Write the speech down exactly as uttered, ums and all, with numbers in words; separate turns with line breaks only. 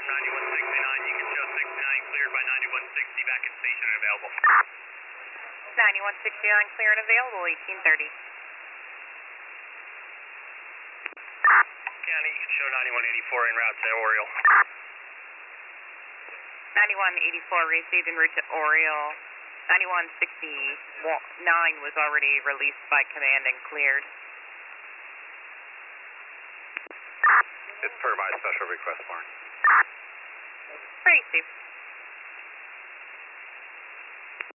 ninety-one sixty-nine, you can show sixty-nine cleared by ninety-one sixty, back at station and available.
ninety-one sixty-nine clear and available, eighteen thirty.
County, you can show ninety-one eighty-four en route to Oriole.
ninety-one eighty-four received en route to Oriole. ninety-one sixty-nine was already released by command and cleared.
It's per my special request, Mark.
Pretty safe.